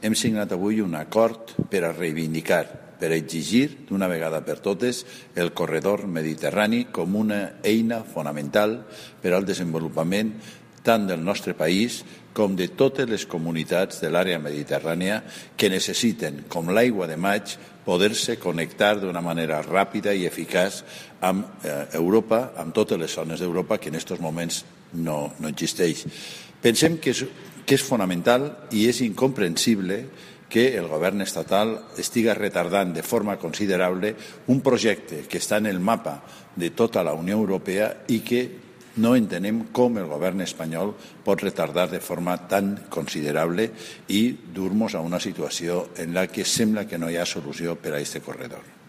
Hem signat avui un acord per a reivindicar, per a exigir d'una vegada per totes el corredor mediterrani com una eina fonamental per al desenvolupament tant del nostre país com de totes les comunitats de l'àrea mediterrània que necessiten, com l'aigua de maig, poder-se connectar d'una manera ràpida i eficaç amb Europa, amb totes les zones d'Europa que en aquests moments no existeix. Pensem que és fonamental i és incomprensible que el govern estatal estiga retardant de forma considerable un projecte que està en el mapa de tota la Unió Europea i que no entenem com el govern espanyol pot retardar de forma tan considerable i dur-nos a una situació en la que sembla que no hi ha solució per a aquest corredor.